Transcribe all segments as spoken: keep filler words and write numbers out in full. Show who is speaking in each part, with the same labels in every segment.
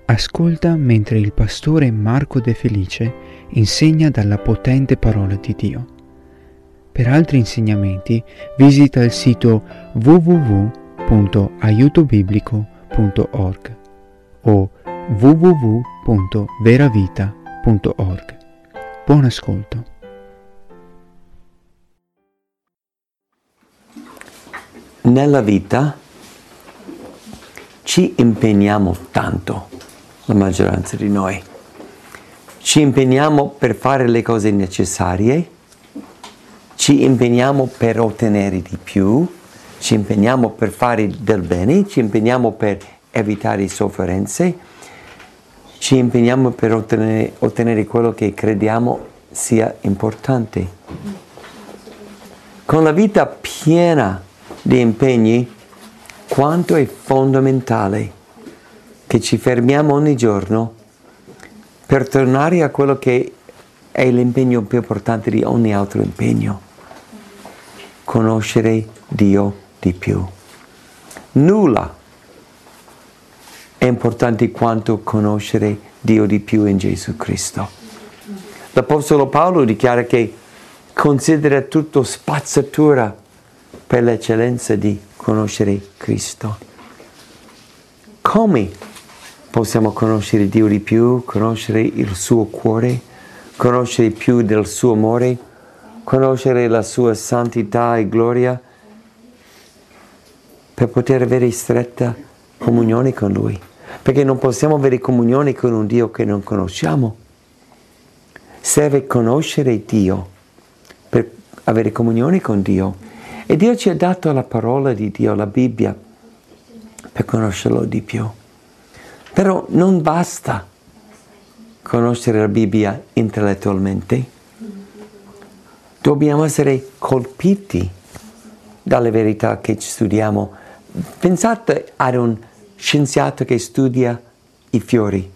Speaker 1: Ascolta mentre il pastore Marco De Felice insegna dalla potente parola di Dio. Per altri insegnamenti visita il sito w w w punto aiuto biblico punto org o w w w punto veravita punto org. Buon ascolto.
Speaker 2: Nella vita ci impegniamo tanto, la maggioranza di noi. Ci impegniamo per fare le cose necessarie, ci impegniamo per ottenere di più, ci impegniamo per fare del bene, ci impegniamo per evitare sofferenze, ci impegniamo per ottenere, ottenere quello che crediamo sia importante. Con la vita piena di impegni, quanto è fondamentale che ci fermiamo ogni giorno per tornare a quello che è l'impegno più importante di ogni altro impegno: conoscere Dio di più. Nulla è importante quanto conoscere Dio di più in Gesù Cristo. L'Apostolo Paolo dichiara che considera tutto spazzatura per l'eccellenza di conoscere Cristo. Come possiamo conoscere Dio di più, conoscere il suo cuore, conoscere più del suo amore, conoscere la sua santità e gloria, per poter avere stretta comunione con Lui? Perché non possiamo avere comunione con un Dio che non conosciamo. Serve conoscere Dio per avere comunione con Dio. E Dio ci ha dato la parola di Dio, la Bibbia, per conoscerlo di più. Però non basta conoscere la Bibbia intellettualmente. Dobbiamo essere colpiti dalle verità che studiamo. Pensate ad un scienziato che studia i fiori.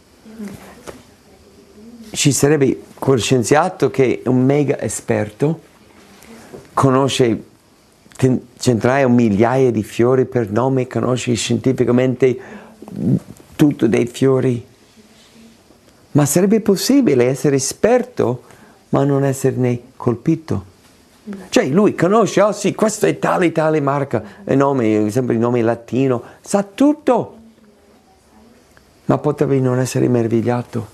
Speaker 2: Ci sarebbe quel scienziato che è un mega esperto, conosce centinaia o migliaia di fiori per nome, conosce scientificamente tutto dei fiori. Ma sarebbe possibile essere esperto ma non esserne colpito? Cioè lui conosce, oh sì, questo è tale tale marca, il nome, sempre il nome latino, sa tutto, ma potevi non essere meravigliato.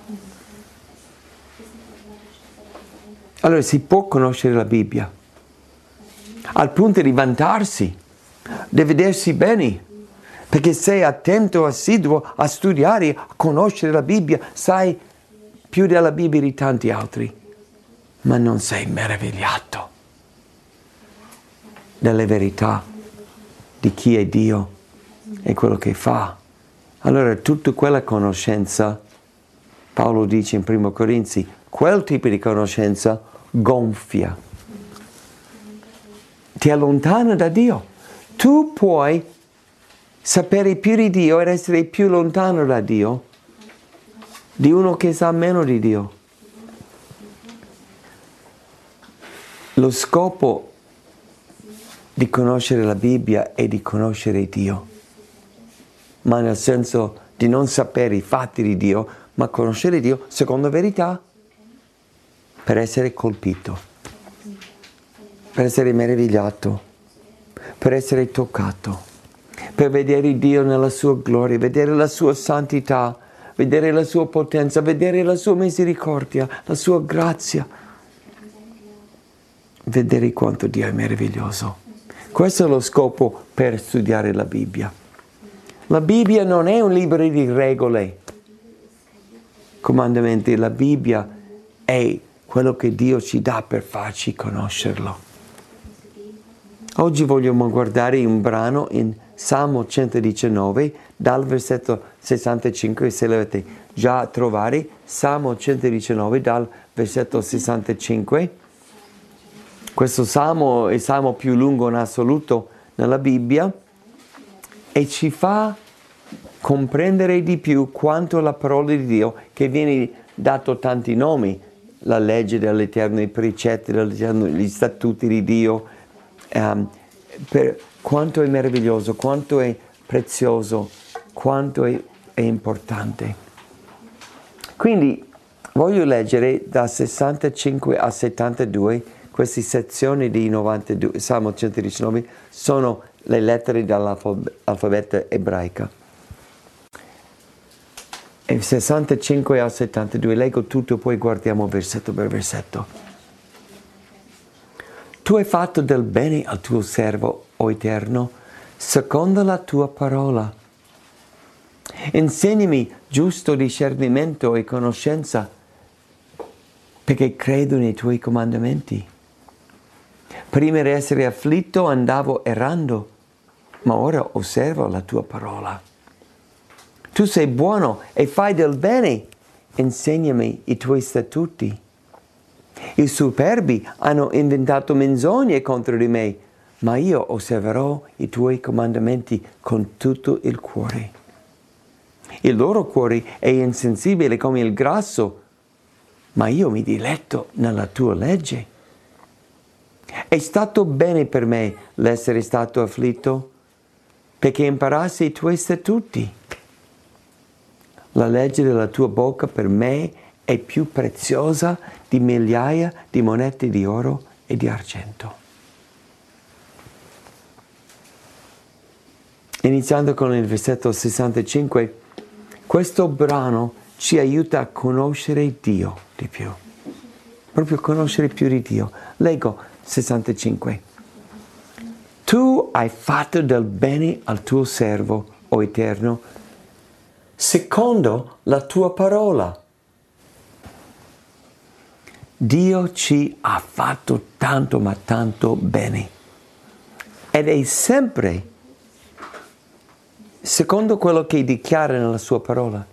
Speaker 2: Allora si può conoscere la Bibbia al punto di vantarsi, di vedersi bene, perché sei attento, assiduo a studiare, a conoscere la Bibbia, sai più della Bibbia di tanti altri, ma non sei meravigliato delle verità di chi è Dio e quello che fa. Allora tutta quella conoscenza, Paolo dice in primo Corinzi, quel tipo di conoscenza gonfia, ti allontana da Dio. Tu puoi sapere più di Dio ed essere più lontano da Dio di uno che sa meno di Dio. Lo scopo di conoscere la Bibbia è di conoscere Dio, ma nel senso di non sapere i fatti di Dio, ma conoscere Dio secondo verità, per essere colpito, per essere meravigliato, per essere toccato, per vedere Dio nella sua gloria, vedere la sua santità, vedere la sua potenza, vedere la sua misericordia, la sua grazia, vedere quanto Dio è meraviglioso. Questo è lo scopo per studiare la Bibbia. La Bibbia non è un libro di regole, comandamenti, la Bibbia è quello che Dio ci dà per farci conoscerlo. Oggi vogliamo guardare un brano in Salmo centodiciannove, dal versetto sessantacinque, se l'avete già trovare, Salmo centodiciannove, dal versetto sessantacinque. Questo Salmo è il Salmo più lungo in assoluto nella Bibbia e ci fa comprendere di più quanto la parola di Dio, che viene dato tanti nomi, la legge dell'Eterno, i precetti dell'Eterno, gli statuti di Dio, um, per quanto è meraviglioso, quanto è prezioso, quanto è è importante. Quindi voglio leggere da sessantacinque a settantadue, queste sezioni di novantadue, Salmo centodiciannove, sono le lettere dall'alfabeto ebraico. E sessantacinque a settantadue, leggo tutto, poi guardiamo versetto per versetto. Tu hai fatto del bene al tuo servo, o Eterno, secondo la tua parola. Insegnami giusto discernimento e conoscenza, perché credo nei tuoi comandamenti. Prima di essere afflitto andavo errando, ma ora osservo la tua parola. Tu sei buono e fai del bene, insegnami i tuoi statuti. I superbi hanno inventato menzogne contro di me, ma io osserverò i tuoi comandamenti con tutto il cuore. Il loro cuore è insensibile come il grasso, ma io mi diletto nella tua legge. È stato bene per me l'essere stato afflitto, perché imparassi i tuoi statuti. La legge della tua bocca per me è più preziosa di migliaia di monete di oro e di argento. Iniziando con il versetto sessantacinque, questo brano ci aiuta a conoscere Dio di più. Proprio conoscere più di Dio. Leggo sessantacinque. Tu hai fatto del bene al tuo servo, o Eterno, secondo la tua parola. Dio ci ha fatto tanto ma tanto bene. Ed è sempre secondo quello che dichiara nella sua parola.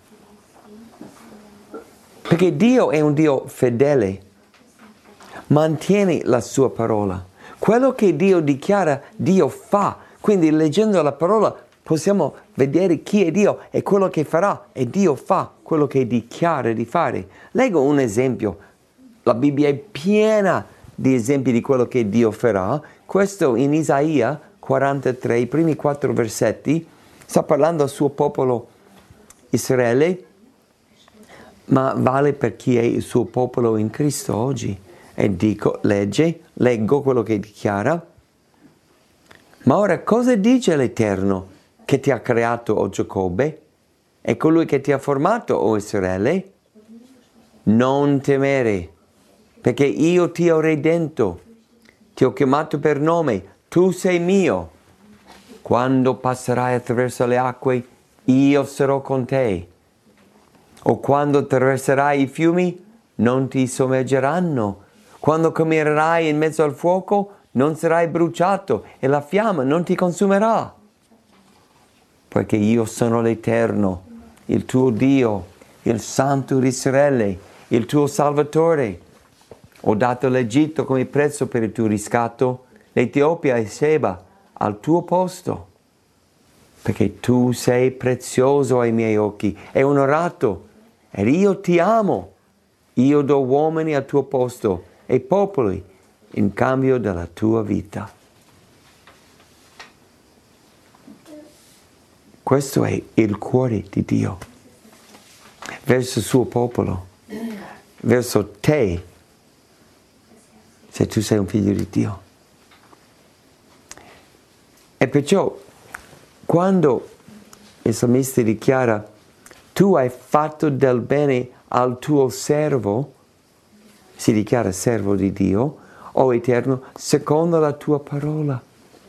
Speaker 2: Perché Dio è un Dio fedele, mantiene la sua parola. Quello che Dio dichiara, Dio fa. Quindi leggendo la parola possiamo vedere chi è Dio e quello che farà. E Dio fa quello che dichiara di fare. Leggo un esempio. La Bibbia è piena di esempi di quello che Dio farà. Questo in Isaia quarantatré, i primi quattro versetti, sta parlando al suo popolo Israele, ma vale per chi è il suo popolo in Cristo oggi. E dico, legge, leggo quello che dichiara. Ma ora cosa dice l'Eterno che ti ha creato, o Giacobbe? E colui che ti ha formato, o Israele? Non temere, perché io ti ho redento, ti ho chiamato per nome, tu sei mio. Quando passerai attraverso le acque, io sarò con te. O quando attraverserai i fiumi, non ti sommergeranno. Quando camminerai in mezzo al fuoco, non sarai bruciato e la fiamma non ti consumerà. Poiché io sono l'Eterno, il tuo Dio, il Santo di Israele, il tuo Salvatore. Ho dato l'Egitto come prezzo per il tuo riscatto, l'Etiopia e Seba al tuo posto. Perché tu sei prezioso ai miei occhi e onorato, ed io ti amo. Io do uomini al tuo posto e popoli in cambio della tua vita. Questo è il cuore di Dio verso il suo popolo, verso te, se tu sei un figlio di Dio. E perciò, quando il salmista dichiara, tu hai fatto del bene al tuo servo, si dichiara servo di Dio, o Eterno, secondo la tua parola.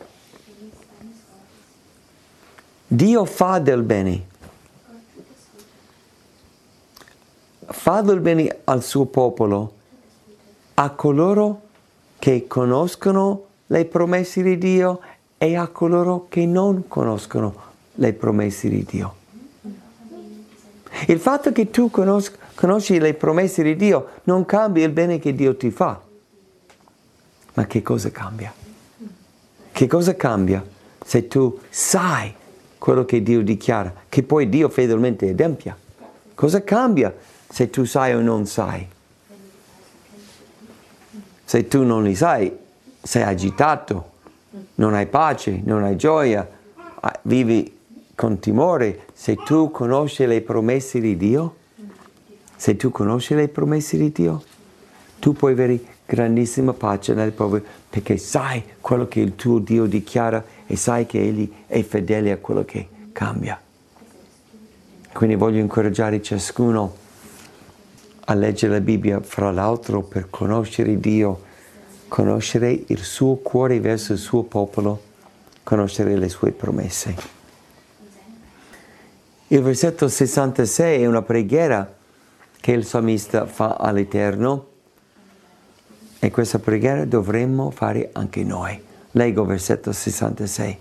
Speaker 2: Dio fa del bene. Fa del bene al suo popolo, a coloro che conoscono le promesse di Dio e a coloro che non conoscono le promesse di Dio. Il fatto che tu conosc- conosci le promesse di Dio non cambia il bene che Dio ti fa. Ma che cosa cambia? Che cosa cambia se tu sai quello che Dio dichiara, che poi Dio fedelmente adempia? Cosa cambia se tu sai o non sai? Se tu non li sai, sei agitato, non hai pace, non hai gioia, vivi con timore, se tu conosci le promesse di Dio, se tu conosci le promesse di Dio, tu puoi avere grandissima pace nel povero, perché sai quello che il tuo Dio dichiara e sai che Egli è fedele a quello che cambia. Quindi voglio incoraggiare ciascuno a leggere la Bibbia, fra l'altro per conoscere Dio, conoscere il suo cuore verso il suo popolo, conoscere le sue promesse. Il versetto sessantasei è una preghiera che il salmista fa all'Eterno e questa preghiera dovremmo fare anche noi. Leggo versetto sessantasei.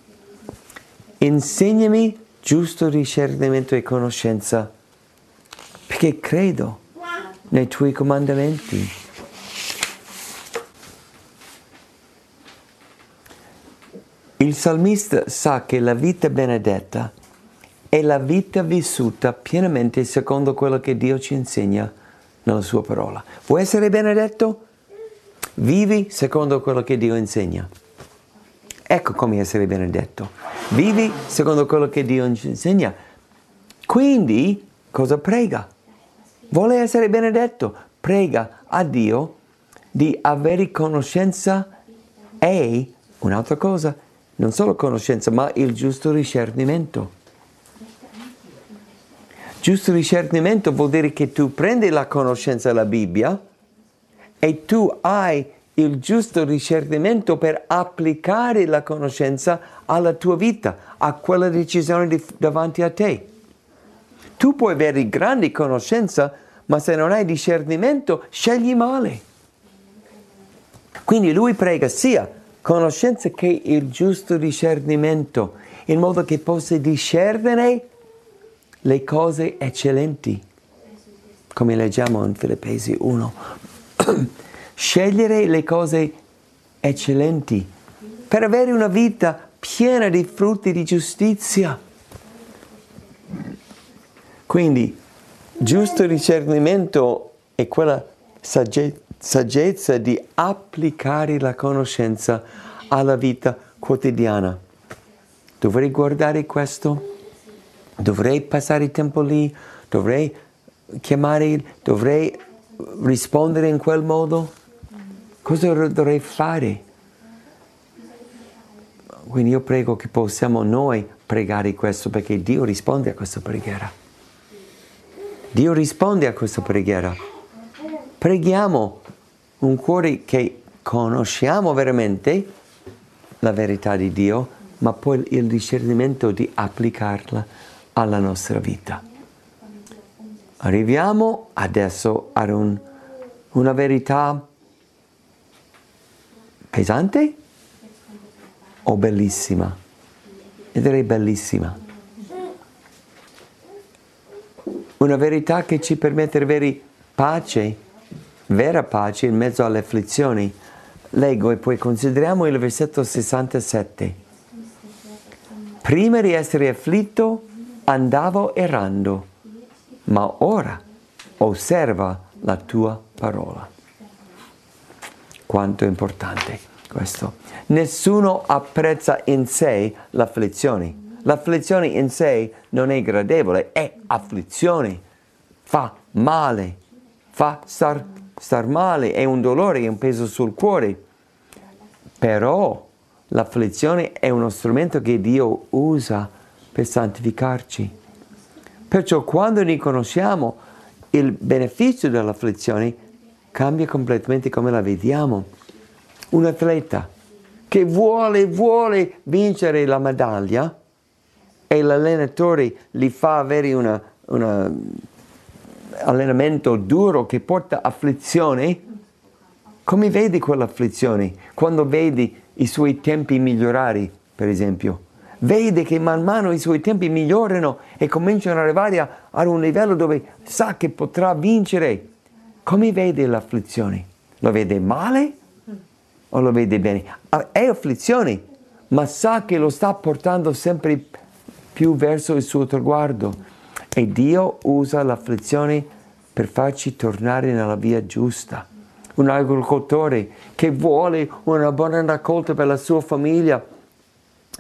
Speaker 2: Insegnami giusto discernimento e conoscenza, perché credo nei tuoi comandamenti. Il salmista sa che la vita benedetta è la vita vissuta pienamente secondo quello che Dio ci insegna nella sua parola. Vuoi essere benedetto? Vivi secondo quello che Dio insegna. Ecco come essere benedetto. Vivi secondo quello che Dio ci insegna. Quindi, cosa prega? Vuole essere benedetto? Prega a Dio di avere conoscenza e, un'altra cosa, non solo conoscenza, ma il giusto discernimento. Giusto discernimento vuol dire che tu prendi la conoscenza della Bibbia e tu hai il giusto discernimento per applicare la conoscenza alla tua vita, a quella decisione di, davanti a te. Tu puoi avere grande conoscenza, ma se non hai discernimento, scegli male. Quindi lui prega sia conoscenza che il giusto discernimento, in modo che possa discernere le cose eccellenti, come leggiamo in Filippesi uno. Scegliere le cose eccellenti per avere una vita piena di frutti di giustizia. Quindi, giusto discernimento è quella sagge- saggezza di applicare la conoscenza alla vita quotidiana. Dovrei guardare questo? Dovrei passare tempo lì? Dovrei chiamare? Dovrei rispondere in quel modo? Cosa dovrei fare? Quindi io prego che possiamo noi pregare questo, perché Dio risponde a questa preghiera. Dio risponde a questa preghiera. Preghiamo un cuore che conosciamo veramente la verità di Dio, ma poi il discernimento di applicarla alla nostra vita. Arriviamo adesso ad un, una verità pesante o bellissima? Io direi bellissima. Una verità che ci permette di avere pace, vera pace in mezzo alle afflizioni. Leggo e poi consideriamo il versetto sessantasette. Prima di essere afflitto andavo errando, ma ora osserva la tua parola. Quanto è importante questo. Nessuno apprezza in sé l'afflizione. L'afflizione in sé non è gradevole, è afflizione. Fa male, fa star, star male, è un dolore, è un peso sul cuore. Però l'afflizione è uno strumento che Dio usa per santificarci. Perciò quando riconosciamo il beneficio dell'afflizione, cambia completamente come la vediamo. Un atleta che vuole, vuole vincere la medaglia e l'allenatore gli fa avere un allenamento duro che porta afflizione, come vedi quell'afflizione? Quando vedi i suoi tempi migliorare, per esempio. Vede che man mano i suoi tempi migliorano e cominciano ad arrivare a, a un livello dove sa che potrà vincere. Come vede l'afflizione? Lo vede male o lo vede bene? È afflizione, ma sa che lo sta portando sempre più verso il suo traguardo. E Dio usa l'afflizione per farci tornare nella via giusta. Un agricoltore che vuole una buona raccolta per la sua famiglia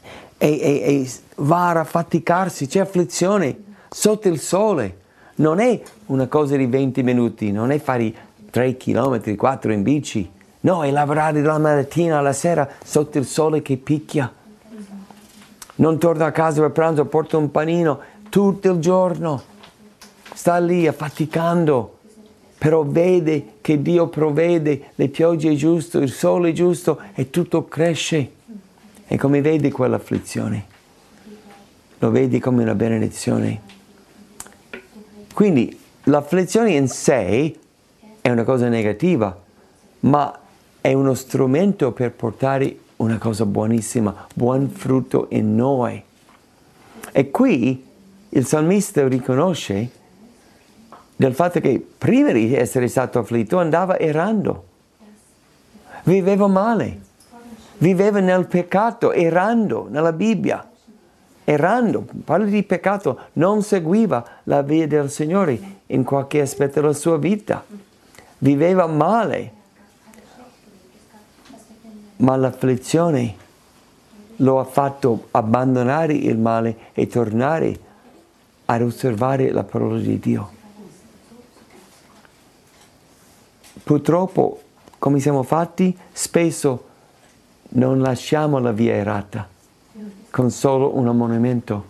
Speaker 2: e, e, e va a affaticarsi, c'è afflizione sotto il sole. Non è una cosa di venti minuti, non è fare tre chilometri, quattro in bici. No, è lavorare dalla mattina alla sera sotto il sole che picchia. Non torna a casa per pranzo, porta un panino tutto il giorno. Sta lì affaticando, però vede che Dio provvede, le piogge è giusto, il sole è giusto e tutto cresce. E come vedi quell'afflizione? Lo vedi come una benedizione. Quindi l'afflizione in sé è una cosa negativa, ma è uno strumento per portare una cosa buonissima, buon frutto in noi. E qui il salmista riconosce del fatto che prima di essere stato afflitto andava errando, viveva male, viveva nel peccato, errando nella Bibbia. Errando, parla di peccato, non seguiva la via del Signore in qualche aspetto della sua vita, viveva male, ma l'afflizione lo ha fatto abbandonare il male e tornare ad osservare la parola di Dio. Purtroppo, come siamo fatti, spesso non lasciamo la via errata con solo un ammonimento.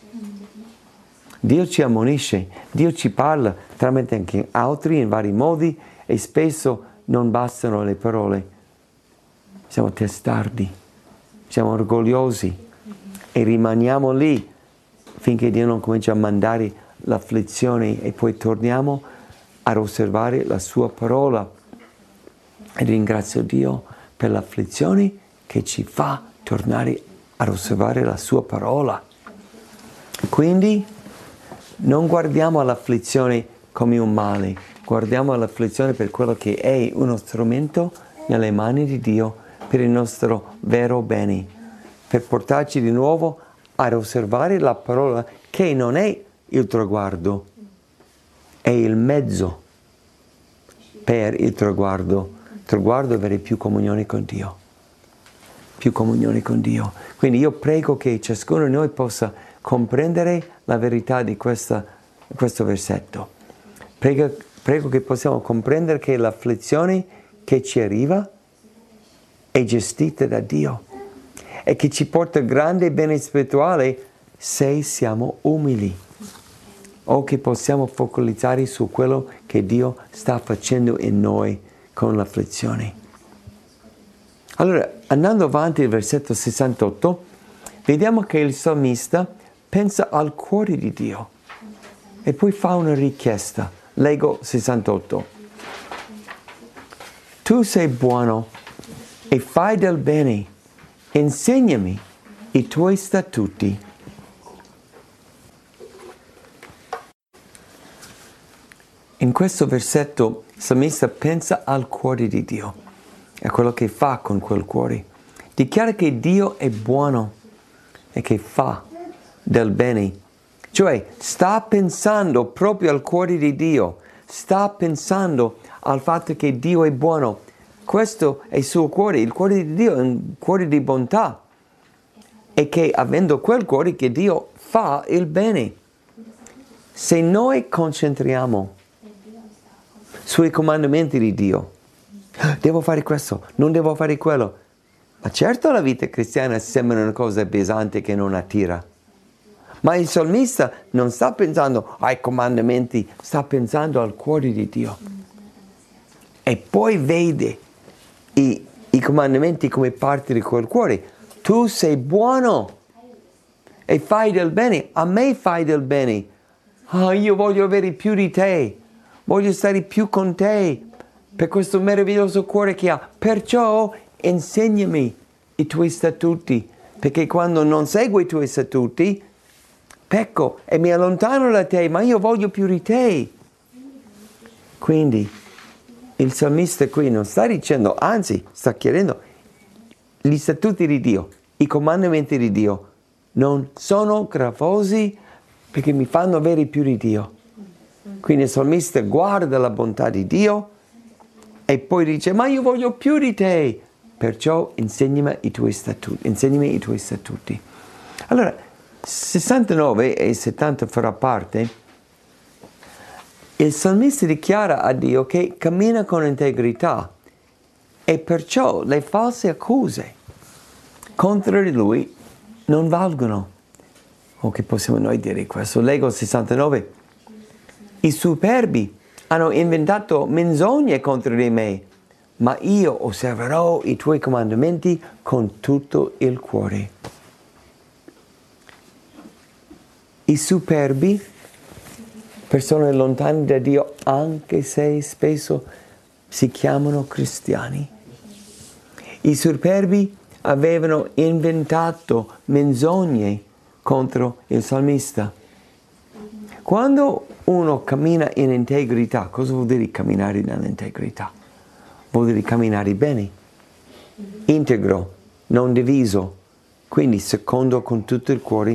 Speaker 2: Dio ci ammonisce, Dio ci parla tramite anche altri in vari modi e spesso non bastano le parole. Siamo testardi, siamo orgogliosi e rimaniamo lì finché Dio non comincia a mandare l'afflizione e poi torniamo ad osservare la sua parola. E ringrazio Dio per l'afflizione che ci fa tornare ad osservare la sua parola. Quindi non guardiamo all'afflizione come un male, guardiamo all'afflizione per quello che è uno strumento nelle mani di Dio per il nostro vero bene, per portarci di nuovo ad osservare la parola che non è il traguardo, è il mezzo per il traguardo. Il traguardo è avere più comunione con Dio. più comunione con Dio. Quindi io prego che ciascuno di noi possa comprendere la verità di questa, questo versetto. Prego, prego che possiamo comprendere che l'afflizione che ci arriva è gestita da Dio e che ci porta grande bene spirituale se siamo umili o che possiamo focalizzare su quello che Dio sta facendo in noi con l'afflizione. Allora, andando avanti al versetto sessantotto, vediamo che il salmista pensa al cuore di Dio e poi fa una richiesta. Leggo sessantotto. Tu sei buono e fai del bene, insegnami i tuoi statuti. In questo versetto il salmista pensa al cuore di Dio. È quello che fa con quel cuore. Dichiara che Dio è buono e che fa del bene. Cioè, sta pensando proprio al cuore di Dio. Sta pensando al fatto che Dio è buono. Questo è il suo cuore. Il cuore di Dio è un cuore di bontà. E che avendo quel cuore che Dio fa il bene. Se noi concentriamo sui comandamenti di Dio, devo fare questo, non devo fare quello. Ma certo la vita cristiana sembra una cosa pesante che non attira. Ma il salmista non sta pensando ai comandamenti, sta pensando al cuore di Dio. E poi vede i, i comandamenti come parte di quel cuore. Tu sei buono e fai del bene, a me fai del bene. Oh, io voglio avere più di te, voglio stare più con te. Per questo meraviglioso cuore che ha. Perciò insegnami i tuoi statuti, perché quando non seguo i tuoi statuti, pecco e mi allontano da te, ma io voglio più di te. Quindi il salmista qui non sta dicendo, anzi sta chiedendo, gli statuti di Dio, i comandamenti di Dio, non sono gravosi perché mi fanno avere più di Dio. Quindi il salmista guarda la bontà di Dio e poi dice, ma io voglio più di te, perciò insegnami i tuoi statuti. Insegnami i tuoi statuti. Allora, sessantanove e settanta farà parte. Il salmista dichiara a Dio che cammina con integrità e perciò le false accuse contro di lui non valgono. O che possiamo noi dire questo? Leggo il sessantanove. I superbi hanno inventato menzogne contro di me, ma io osserverò i tuoi comandamenti con tutto il cuore. I superbi, persone lontane da Dio, anche se spesso si chiamano cristiani. I superbi avevano inventato menzogne contro il salmista. Quando uno cammina in integrità, cosa vuol dire camminare nell'integrità? Vuol dire camminare bene, integro, non diviso, quindi secondo con tutto il cuore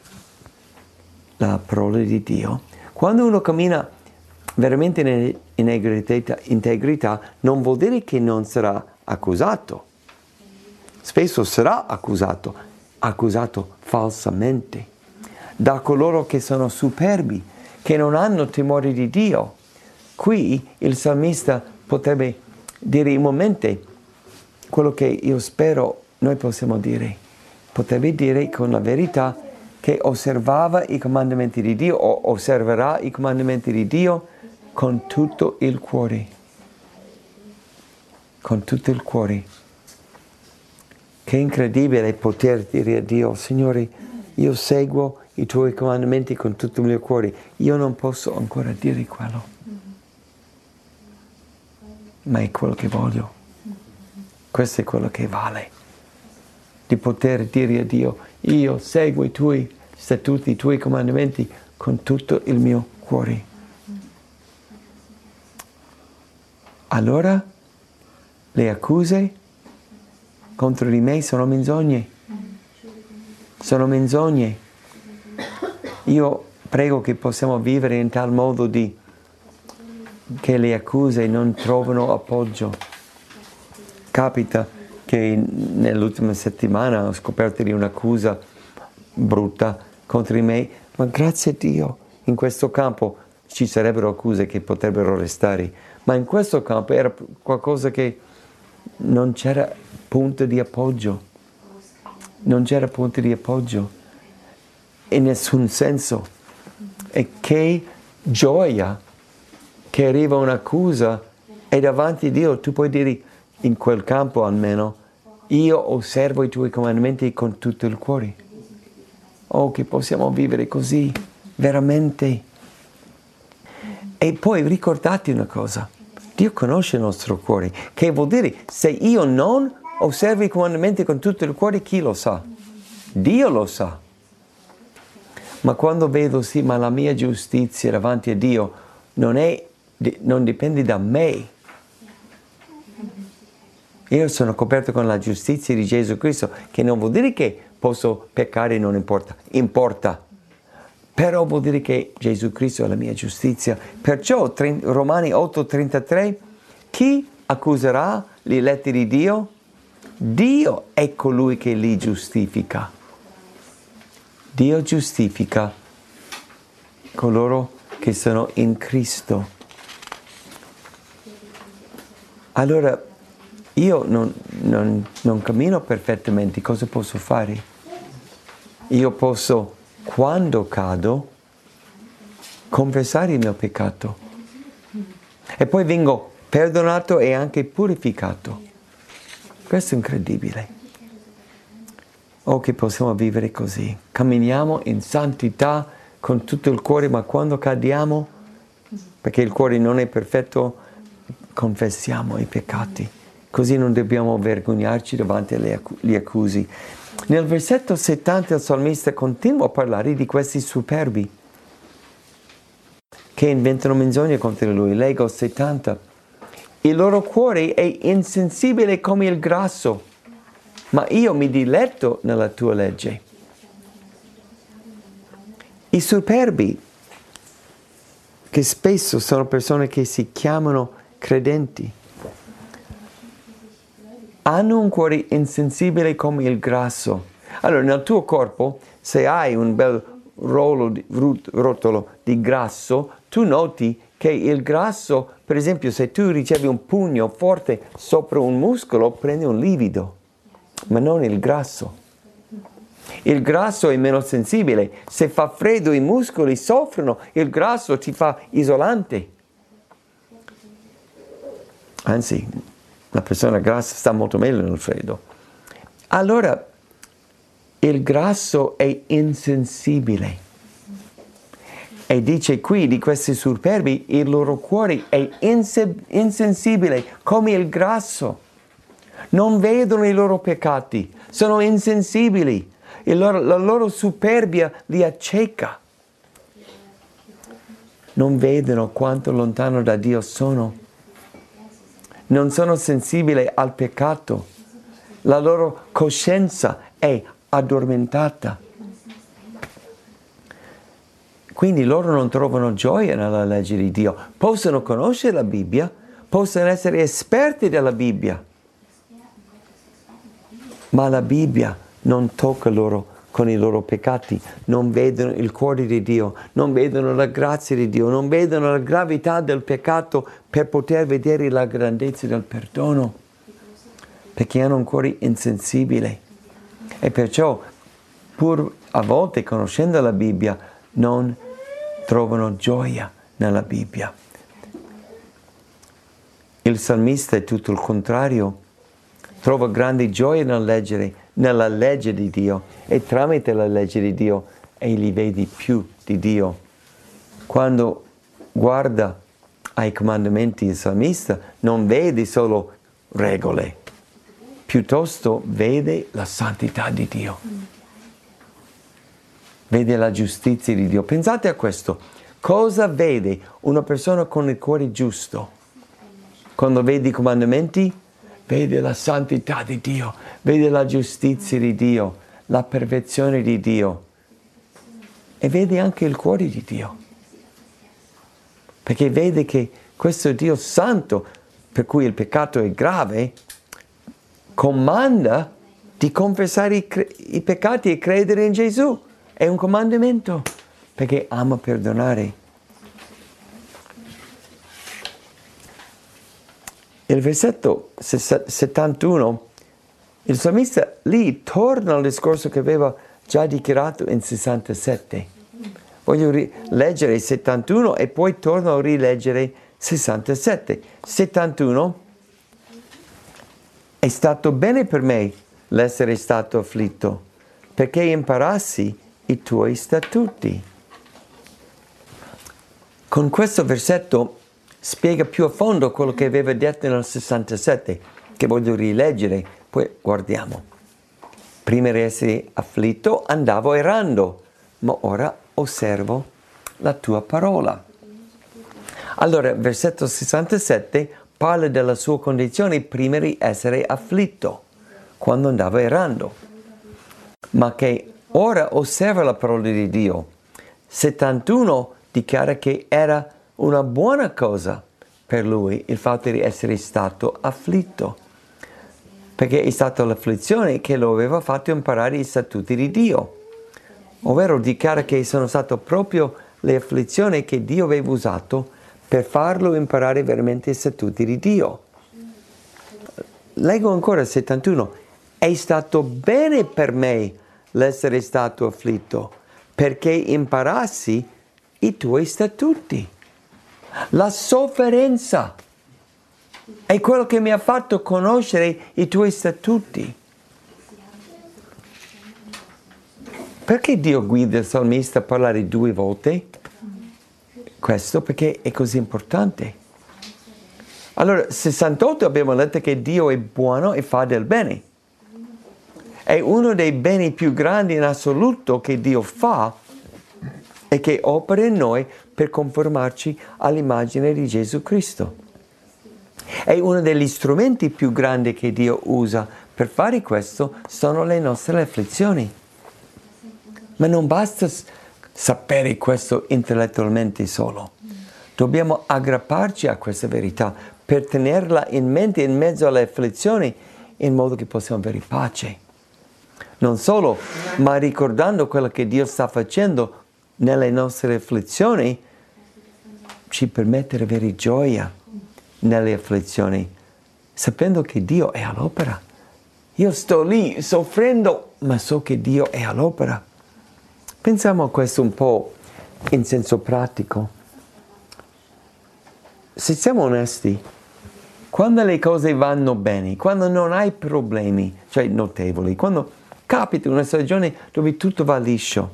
Speaker 2: la parola di Dio. Quando uno cammina veramente in integrità, integrità non vuol dire che non sarà accusato. Spesso sarà accusato, accusato falsamente, da coloro che sono superbi, che non hanno timore di Dio. Qui il salmista potrebbe dire in momento quello che io spero noi possiamo dire. Potrebbe dire con la verità che osservava i comandamenti di Dio o osserverà i comandamenti di Dio con tutto il cuore. Con tutto il cuore. Che incredibile poter dire a Dio, Signore, io seguo i tuoi comandamenti con tutto il mio cuore. Io non posso ancora dire quello, ma è quello che voglio. Questo è quello che vale. Di poter dire a Dio, io seguo i tuoi statuti, i tuoi comandamenti con tutto il mio cuore. Allora, le accuse contro di me sono menzogne. Sono menzogne. Io prego che possiamo vivere in tal modo di che le accuse non trovano appoggio. Capita che nell'ultima settimana ho scoperto di un'accusa brutta contro di me, ma grazie a Dio in questo campo ci sarebbero accuse che potrebbero restare, ma in questo campo era qualcosa che non c'era punto di appoggio, non c'era punto di appoggio in nessun senso. E che gioia che arriva un'accusa e davanti a Dio tu puoi dire, in quel campo almeno, io osservo i tuoi comandamenti con tutto il cuore. Oh, che possiamo vivere così, veramente. E poi ricordate una cosa, Dio conosce il nostro cuore, che vuol dire, se io non osservo i comandamenti con tutto il cuore, chi lo sa? Dio lo sa. Ma quando vedo, sì, ma la mia giustizia davanti a Dio non, è, non dipende da me. Io sono coperto con la giustizia di Gesù Cristo, che non vuol dire che posso peccare e non importa. Importa. Però vuol dire che Gesù Cristo è la mia giustizia. Perciò Romani otto trentatré, chi accuserà gli eletti di Dio? Dio è colui che li giustifica. Dio giustifica coloro che sono in Cristo. Allora, io non, non, non cammino perfettamente, cosa posso fare? Io posso, quando cado, confessare il mio peccato. E poi vengo perdonato e anche purificato. Questo è incredibile. Oh, che possiamo vivere così. Camminiamo in santità con tutto il cuore, ma quando cadiamo, perché il cuore non è perfetto, confessiamo i peccati. Così non dobbiamo vergognarci davanti agli accusi. Nel versetto settanta il salmista continua a parlare di questi superbi che inventano menzogne contro lui. Leggo settanta. Il loro cuore è insensibile come il grasso, ma io mi diletto nella tua legge. I superbi, che spesso sono persone che si chiamano credenti, hanno un cuore insensibile come il grasso. Allora, nel tuo corpo, se hai un bel rolo di, rotolo di grasso, tu noti che il grasso, per esempio, se tu ricevi un pugno forte sopra un muscolo, prendi un livido, ma non il grasso. Il grasso è meno sensibile. Se fa freddo i muscoli soffrono, il grasso ti fa isolante. Anzi, la persona grassa sta molto meglio nel freddo. Allora, il grasso è insensibile. E dice qui di questi superbi, il loro cuore è inse- insensibile come il grasso. Non vedono i loro peccati, sono insensibili. Il loro, la loro superbia li acceca. Non vedono quanto lontano da Dio sono. Non sono sensibili al peccato. La loro coscienza è addormentata. Quindi loro non trovano gioia nella legge di Dio. Possono conoscere la Bibbia, possono essere esperti della Bibbia, ma la Bibbia non tocca loro con i loro peccati, non vedono il cuore di Dio, non vedono la grazia di Dio, non vedono la gravità del peccato per poter vedere la grandezza del perdono, perché hanno un cuore insensibile. E perciò, pur a volte conoscendo la Bibbia, non trovano gioia nella Bibbia. Il salmista è tutto il contrario, trova grande gioia nel leggere, nella legge di Dio, e tramite la legge di Dio egli vede più di Dio. Quando guarda ai comandamenti il salmista non vede solo regole, piuttosto vede la santità di Dio. Vede la giustizia di Dio. Pensate a questo. Cosa vede una persona con il cuore giusto? Quando vede i comandamenti, vede la santità di Dio, vede la giustizia di Dio, la perfezione di Dio. E vede anche il cuore di Dio. Perché vede che questo Dio santo, per cui il peccato è grave, comanda di confessare i, cre- i peccati e credere in Gesù. È un comandamento, perché ama perdonare. Il versetto settantuno, il salmista lì torna al discorso che aveva già dichiarato in sessantasette. Voglio ri- leggere il settantuno e poi torno a rileggere sessantasette. settantuno, è stato bene per me l'essere stato afflitto, perché imparassi i tuoi statuti. Con questo versetto spiega più a fondo quello che aveva detto nel sessantasette, che voglio rileggere, poi guardiamo. Prima di essere afflitto andavo errando, ma ora osservo la tua parola. Allora, versetto sessantasette parla della sua condizione prima di essere afflitto, quando andava errando, ma che ora osserva la parola di Dio. settantuno dichiara che era una buona cosa per lui il fatto di essere stato afflitto, perché è stata l'afflizione che lo aveva fatto imparare i statuti di Dio. Ovvero dichiara che sono state proprio le afflizioni che Dio aveva usato per farlo imparare veramente i statuti di Dio. Leggo ancora il settantuno. È stato bene per me l'essere stato afflitto, perché imparassi i tuoi statuti. La sofferenza è quello che mi ha fatto conoscere i tuoi statuti. Perché Dio guida il salmista a parlare due volte? Questo perché è così importante. Allora, sessantotto abbiamo letto che Dio è buono e fa del bene. È uno dei beni più grandi in assoluto che Dio fa e che opera in noi per conformarci all'immagine di Gesù Cristo. È uno degli strumenti più grandi che Dio usa per fare questo sono le nostre afflizioni. Ma non basta sapere questo intellettualmente solo. Dobbiamo aggrapparci a questa verità per tenerla in mente in mezzo alle afflizioni in modo che possiamo avere pace. Non solo, ma ricordando quello che Dio sta facendo nelle nostre afflizioni, ci permette di avere gioia nelle afflizioni, sapendo che Dio è all'opera. Io sto lì soffrendo, ma so che Dio è all'opera. Pensiamo a questo un po' in senso pratico. Se siamo onesti, quando le cose vanno bene, quando non hai problemi, cioè notevoli, quando capita una stagione dove tutto va liscio,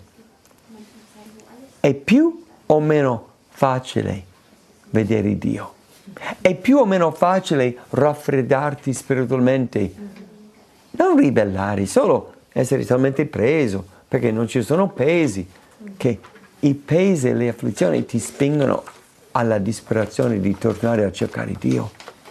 Speaker 2: è più o meno facile vedere Dio? È più o meno facile raffreddarti spiritualmente? Non ribellare, solo essere talmente preso, perché non ci sono pesi, che i pesi e le afflizioni ti spingono alla disperazione di tornare a cercare Dio.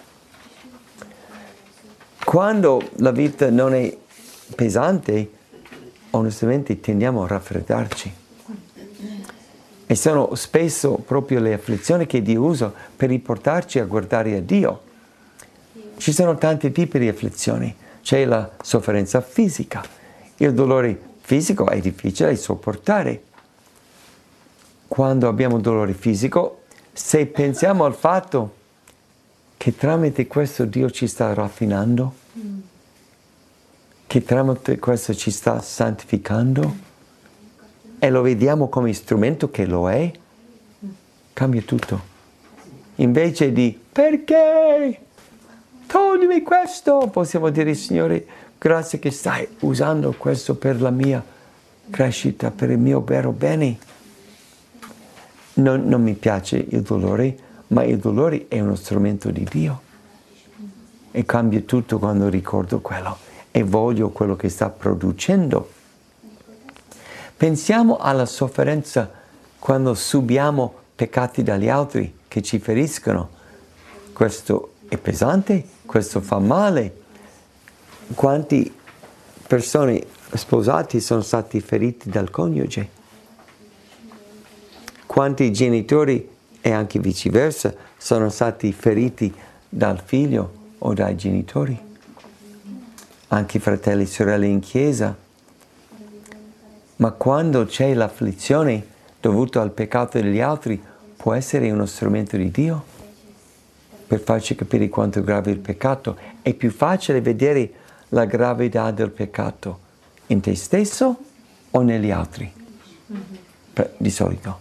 Speaker 2: Quando la vita non è pesante, onestamente tendiamo a raffreddarci. E sono spesso proprio le afflizioni che Dio usa per riportarci a guardare a Dio. Ci sono tanti tipi di afflizioni. C'è la sofferenza fisica. Il dolore fisico è difficile da sopportare. Quando abbiamo dolore fisico, se pensiamo al fatto che tramite questo Dio ci sta raffinando, che tramite questo ci sta santificando, e lo vediamo come strumento che lo è, cambia tutto. Invece di perché? Toglimi questo! Possiamo dire, Signore, grazie che stai usando questo per la mia crescita, per il mio vero bene. Non, non mi piace il dolore, ma il dolore è uno strumento di Dio. E cambia tutto quando ricordo quello e voglio quello che sta producendo. Pensiamo alla sofferenza quando subiamo peccati dagli altri che ci feriscono. Questo è pesante, questo fa male. Quante persone sposate sono stati feriti dal coniuge? Quanti genitori, e anche viceversa, sono stati feriti dal figlio o dai genitori? Anche fratelli e sorelle in chiesa. Ma quando c'è l'afflizione dovuta al peccato degli altri, può essere uno strumento di Dio per farci capire quanto è grave il peccato. È più facile vedere la gravità del peccato in te stesso o negli altri? Di solito.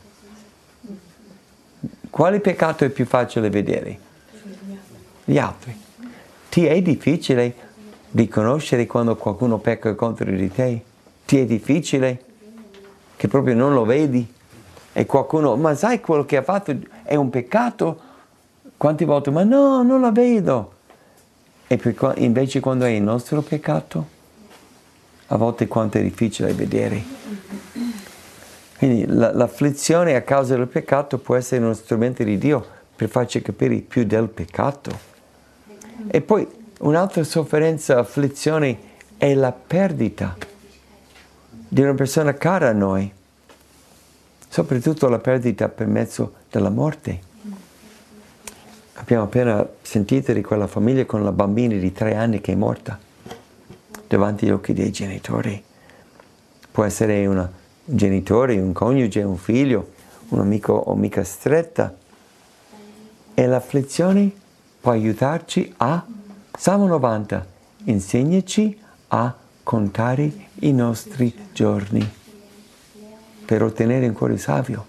Speaker 2: Quale peccato è più facile vedere? Gli altri. Ti è difficile riconoscere quando qualcuno pecca contro di te? Ti è difficile che proprio non lo vedi? E qualcuno, ma sai quello che ha fatto è un peccato? Quante volte? Ma no, non la vedo. E per, invece quando è il nostro peccato, a volte quanto è difficile vedere. Quindi la, l'afflizione a causa del peccato può essere uno strumento di Dio per farci capire più del peccato. E poi un'altra sofferenza, afflizione, è la perdita di una persona cara a noi, soprattutto la perdita per mezzo della morte. Abbiamo appena sentito di quella famiglia con la bambina di tre anni che è morta davanti agli occhi dei genitori. Può essere una, un genitore, un coniuge, un figlio, un amico o amica stretta. E l'afflizione può aiutarci a, Salmo novanta, insegnaci a contare i nostri giorni per ottenere un cuore savio.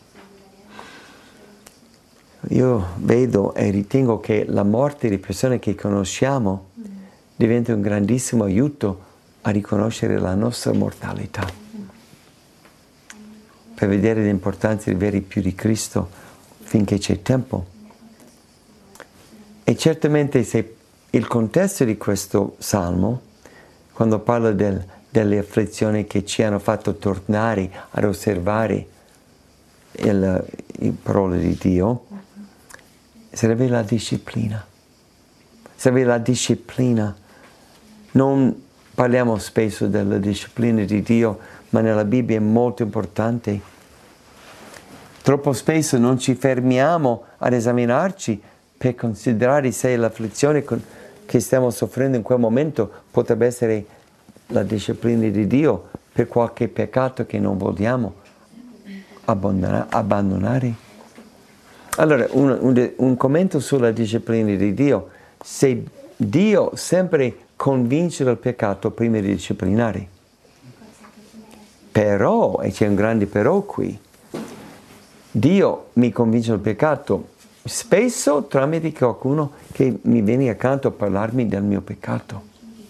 Speaker 2: Io vedo e ritengo che la morte di persone che conosciamo diventa un grandissimo aiuto a riconoscere la nostra mortalità, per vedere l'importanza di avere più di Cristo finché c'è tempo. E certamente se il contesto di questo salmo, quando parla del, delle afflizioni che ci hanno fatto tornare ad osservare il, le parole di Dio, serve la disciplina. Serve la disciplina. Non parliamo spesso della disciplina di Dio, ma nella Bibbia è molto importante. Troppo spesso non ci fermiamo ad esaminarci per considerare se l'afflizione che stiamo soffrendo in quel momento potrebbe essere la disciplina di Dio per qualche peccato che non vogliamo abbandonare? Allora, un, un, un commento sulla disciplina di Dio. Se Dio sempre convince del peccato prima di disciplinare, però, e c'è un grande però qui, Dio mi convince del peccato spesso tramite qualcuno che mi viene accanto a parlarmi del mio peccato.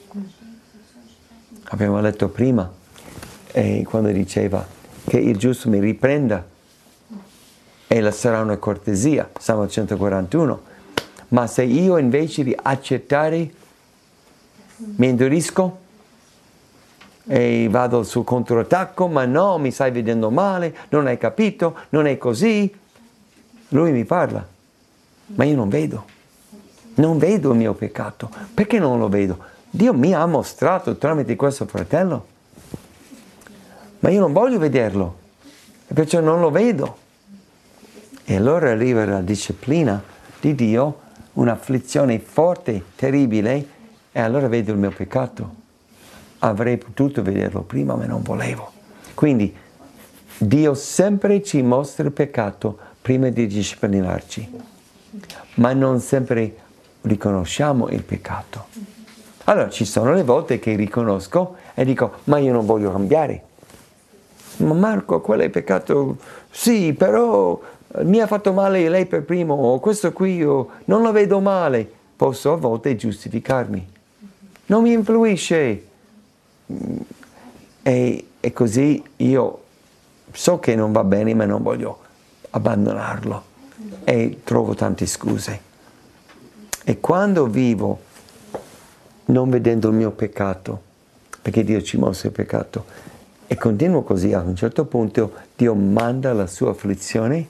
Speaker 2: Abbiamo letto prima, eh, quando diceva che il giusto mi riprenda e la sarà una cortesia, Salmo centoquarantuno. Ma se io invece di accettare mi indurisco e vado sul controattacco, ma no, mi stai vedendo male, non hai capito, non è così, lui mi parla, ma io non vedo, non vedo il mio peccato. Perché non lo vedo? Dio mi ha mostrato tramite questo fratello, ma io non voglio vederlo, e perciò non lo vedo. E allora arriva la disciplina di Dio, un'afflizione forte, terribile, e allora vedo il mio peccato. Avrei potuto vederlo prima, ma non volevo. Quindi Dio sempre ci mostra il peccato prima di disciplinarci, ma non sempre riconosciamo il peccato. Allora ci sono le volte che riconosco e dico, ma io non voglio cambiare. Ma Marco, quello è peccato, sì, però mi ha fatto male lei per primo, o questo qui io non lo vedo male. Posso a volte giustificarmi. Non mi influisce. E, e così io so che non va bene, ma non voglio abbandonarlo. E trovo tante scuse. E quando vivo non vedendo il mio peccato, perché Dio ci mostra il peccato, e continuo così, a un certo punto Dio manda la sua afflizione,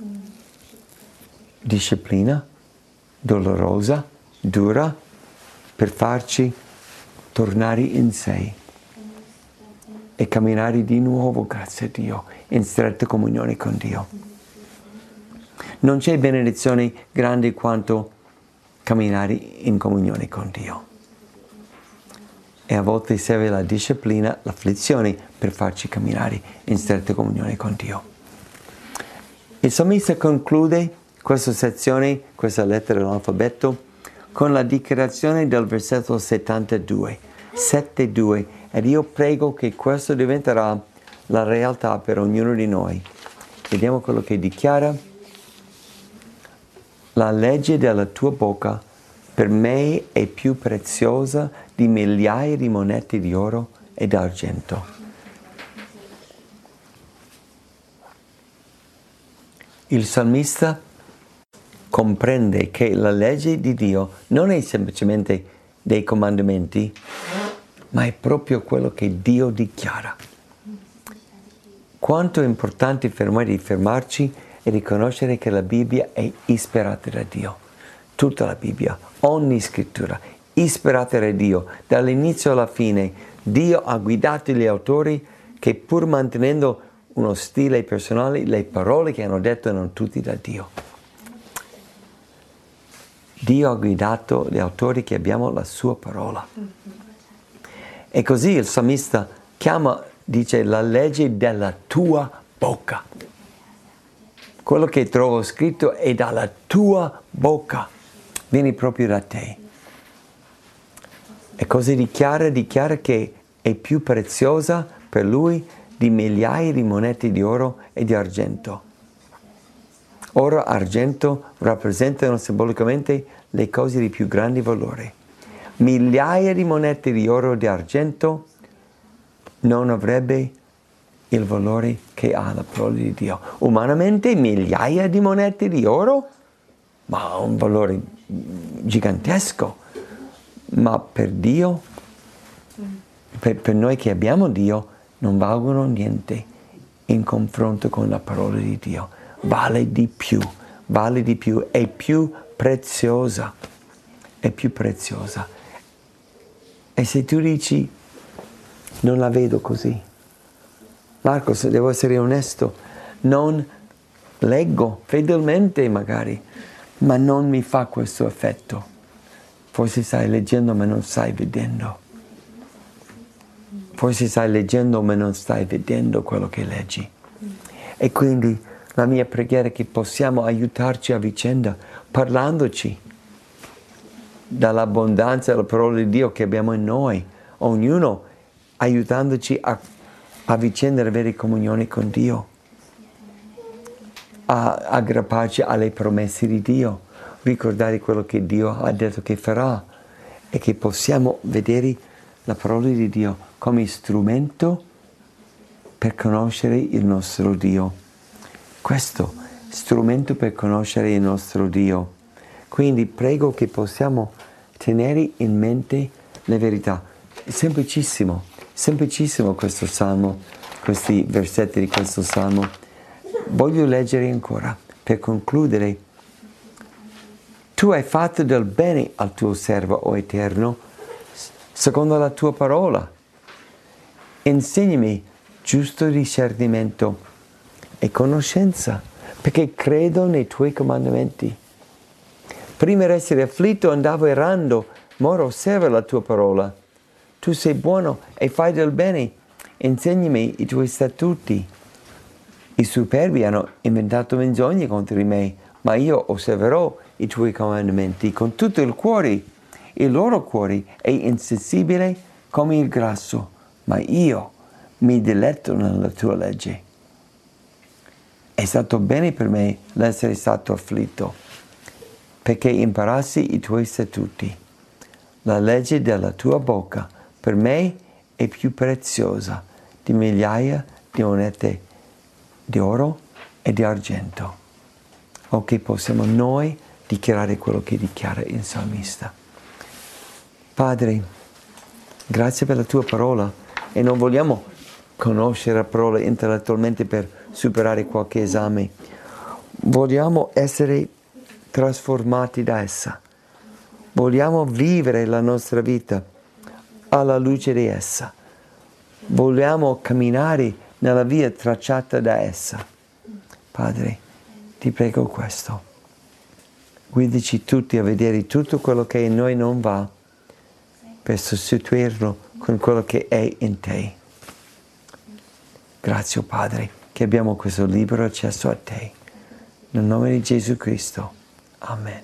Speaker 2: disciplina, dolorosa, dura, per farci tornare in sé e camminare di nuovo, grazie a Dio, in stretta comunione con Dio. Non c'è benedizione grande quanto camminare in comunione con Dio. E a volte serve la disciplina, l'afflizione, per farci camminare in stretta comunione con Dio. Il salmista conclude questa sezione, questa lettera dell'alfabeto, con la dichiarazione del versetto settantadue, sette due, ed io prego che questo diventerà la realtà per ognuno di noi. Vediamo quello che dichiara: la legge della tua bocca per me è più preziosa di migliaia di monete di oro e d'argento. Il salmista comprende che la legge di Dio non è semplicemente dei comandamenti, ma è proprio quello che Dio dichiara. Quanto è importante fermare di fermarci e riconoscere che la Bibbia è ispirata da Dio. Tutta la Bibbia, ogni scrittura, ispirata da Dio. Dall'inizio alla fine, Dio ha guidato gli autori che, pur mantenendo uno stile personale, le parole che hanno detto erano tutte da Dio. Dio ha guidato gli autori che abbiamo la sua parola. E così il salmista chiama, dice, la legge della tua bocca. Quello che trovo scritto è dalla tua bocca, viene proprio da te. E così dichiara, dichiara che è più preziosa per lui di migliaia di monete di oro e di argento. Oro e argento rappresentano simbolicamente le cose di più grande valore. Migliaia di monete di oro e di argento non avrebbe il valore che ha la parola di Dio. Umanamente migliaia di monete di oro, ma ha un valore gigantesco. Ma per Dio, per, per noi che abbiamo Dio, non valgono niente in confronto con la parola di Dio. Vale di più, vale di più, è più preziosa, è più preziosa. E se tu dici, non la vedo così, Marco, se devo essere onesto, non leggo fedelmente magari, ma non mi fa questo effetto. Forse stai leggendo ma non stai vedendo. forse stai leggendo ma non stai vedendo quello che leggi. E quindi la mia preghiera è che possiamo aiutarci a vicenda parlandoci dall'abbondanza della parola di Dio che abbiamo in noi, ognuno aiutandoci a, a vicenda ad avere comunione con Dio, a aggrapparci alle promesse di Dio, ricordare quello che Dio ha detto che farà e che possiamo vedere la parola di Dio come strumento per conoscere il nostro Dio. Questo strumento per conoscere il nostro Dio. Quindi prego che possiamo tenere in mente le verità. È semplicissimo, semplicissimo questo salmo, questi versetti di questo salmo. Voglio leggere ancora per concludere. Tu hai fatto del bene al tuo servo, o Eterno, secondo la tua parola. Insegnami giusto discernimento e conoscenza, perché credo nei tuoi comandamenti. Prima di essere afflitto andavo errando, ma ora osserva la tua parola. Tu sei buono e fai del bene, insegnami i tuoi statuti. I superbi hanno inventato menzogne contro di me, ma io osserverò i tuoi comandamenti con tutto il cuore. Il loro cuore è insensibile come il grasso, ma io mi diletto nella tua legge. È stato bene per me l'essere stato afflitto, perché imparassi i tuoi statuti. La legge della tua bocca per me è più preziosa di migliaia di monete di oro e di argento. O che possiamo noi dichiarare quello che dichiara il salmista. Padre, grazie per la tua parola e non vogliamo conoscere la parola intellettualmente per superare qualche esame. Vogliamo essere trasformati da essa. Vogliamo vivere la nostra vita alla luce di essa. Vogliamo camminare nella via tracciata da essa. Padre, ti prego questo. Guidaci tutti a vedere tutto quello che in noi non va per sostituirlo con quello che è in te. Grazie, oh Padre, che abbiamo questo libero accesso a te. Nel nome di Gesù Cristo. Amen.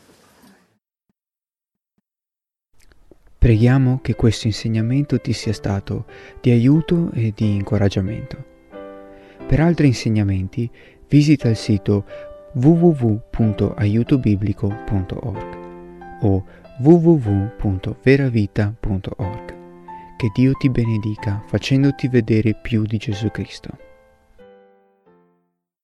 Speaker 1: Preghiamo che questo insegnamento ti sia stato di aiuto e di incoraggiamento. Per altri insegnamenti visita il sito w w w punto aiuto biblico punto org o w w w punto veravita punto org. Che Dio ti benedica facendoti vedere più di Gesù Cristo.